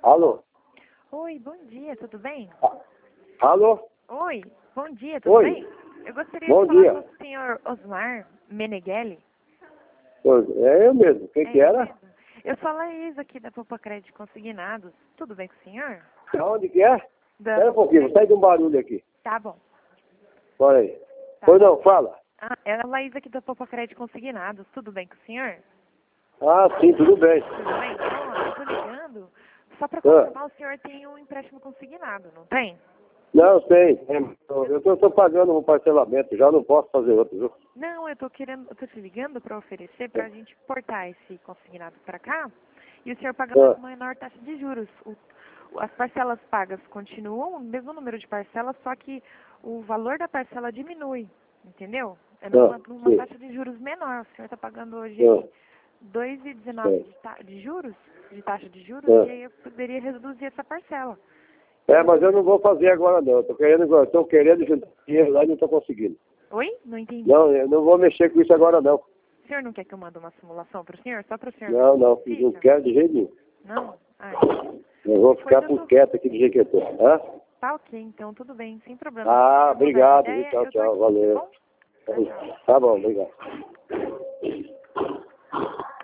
Alô? Oi, bom dia, tudo bem? Alô? Oi, bom dia, tudo Oi. bem? Eu gostaria Bom de falar dia. com o senhor Osmar Meneghelli. É eu mesmo. Quem que era? Mesmo? Eu sou a Laís aqui da Popa Crédito Consignados. Tudo bem com o senhor? Onde que é? Da... Espera um pouquinho, vou sair de um barulho aqui. Tá bom. Olha aí. Tá. Pois não, fala. Ah, é a Laís aqui da Popa Crédito Consignados. Tudo bem com o senhor? Ah, sim, tudo bem. Tudo bem? Então, eu tô ligando só para confirmar, o senhor tem um empréstimo consignado, não tem? Não, tem. Eu tô pagando um parcelamento, já não posso fazer outro, viu? Não, eu tô te ligando para oferecer para a gente portar esse consignado para cá e o senhor pagar uma menor taxa de juros. As parcelas pagas continuam o mesmo número de parcelas, só que o valor da parcela diminui, entendeu? É numa taxa de juros menor. O senhor está pagando hoje 2,19 de juros, de taxa de juros, e aí eu poderia reduzir essa parcela. Mas eu não vou fazer agora não. Eu tô querendo juntar dinheiro lá e não tô conseguindo. Oi? Não entendi. Não, eu não vou mexer com isso agora não. O senhor não quer que eu mande uma simulação para o senhor? Só para o senhor? Não quero de jeito nenhum. Não? Ai. Eu vou ficar por quieto aqui do jeito que eu tô. Hã? Tá ok, então tudo bem, sem problema. Ah, obrigado. Ideia, Tchau, eu tô tchau. aqui, Valeu. tá bom? Tá bom, obrigado.